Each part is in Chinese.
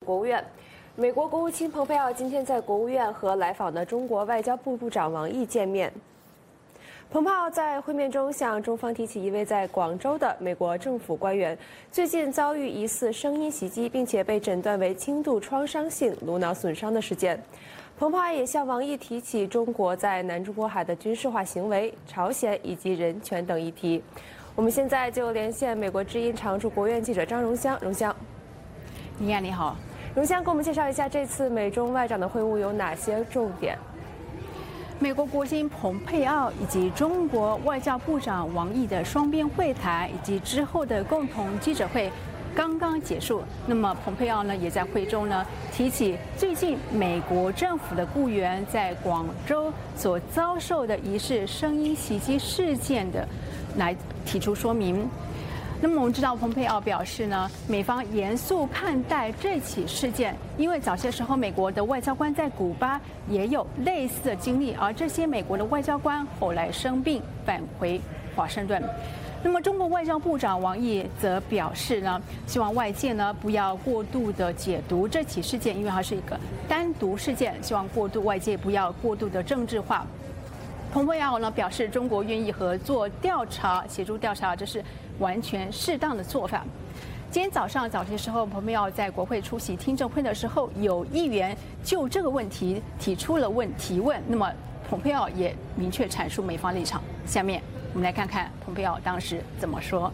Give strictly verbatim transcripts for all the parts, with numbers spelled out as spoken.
国务院。美国国务卿蓬佩奥今天在国务院和来访的中国外交部部长王毅见面。蓬佩奥在会面中向中方提起一位在广州的美国政府官员最近遭遇疑似声音袭击，并且被诊断为轻度创伤性颅脑损伤的事件。蓬佩奥也向王毅提起中国在南中国海的军事化行为、朝鲜以及人权等议题。我们现在就连线美国之音常驻国务院记者张荣香。荣香， 倪安你好。 荣香，给我们介绍一下这次美中外长的会晤有哪些重点？ 美国国务卿蓬佩奥以及中国外交部长王毅的双边会谈，以及之后的共同记者会刚刚结束。那么蓬佩奥呢，也在会中呢提起最近美国政府的雇员在广州所遭受的疑似声音袭击事件的，来提出说明。那么我们知道，蓬佩奥表示呢，美方严肃看待这起事件，因为早些时候美国的外交官在古巴也有类似的经历，而这些美国的外交官后来生病返回华盛顿。那么中国外交部长王毅则表示呢，希望外界呢不要过度的解读这起事件，因为它是一个单独事件，希望过度外界不要过度的政治化。蓬佩奥呢表示，中国愿意合作调查，协助调查，这是完全适当的做法。今天早上早些时候，蓬佩奥在国会出席听证会的时候，有议员就这个问题提出了问提问，那么蓬佩奥也明确阐述美方立场。下面我们来看看蓬佩奥当时怎么说。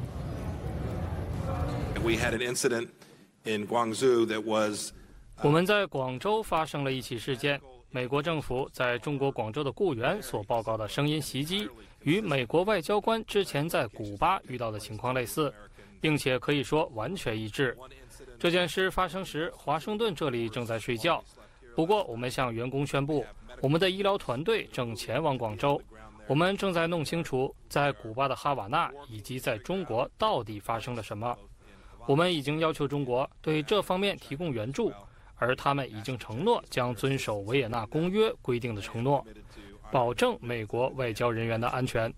We had an incident in Guangzhou that was. 我们在广州发生了一起事件。美国政府在中国广州的雇员所报告的声音袭击，与美国外交官之前在古巴遇到的情况类似，并且可以说完全一致。这件事发生时，华盛顿这里正在睡觉。不过，我们向员工宣布，我们的医疗团队正前往广州，我们正在弄清楚在古巴的哈瓦那以及在中国到底发生了什么。我们已经要求中国对这方面提供援助。而他们已经承诺将遵守维也纳公约规定的承诺，保证美国外交人员的安全。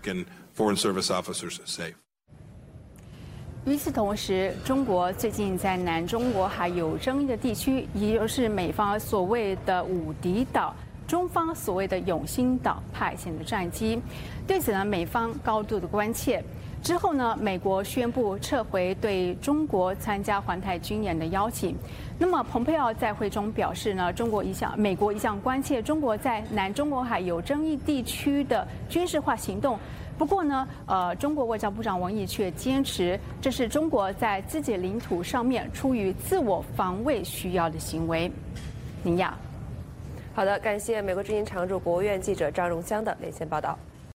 与此同时，中国最近在南中国海有争议的地区，也就是美方所谓的五敌岛，中方所谓的永兴岛派遣的战机。对此呢，美方高度的关切。之后呢，美国宣布撤回对中国参加环太军演的邀请。那么，蓬佩奥在会中表示呢，中国一向美国一向关切中国在南中国海有争议地区的军事化行动。不过呢，呃，中国外交部长王毅却坚持，这是中国在自己领土上面出于自我防卫需要的行为。宁亚， 好的，感谢美国之音常驻国务院记者张荣香的连线报道。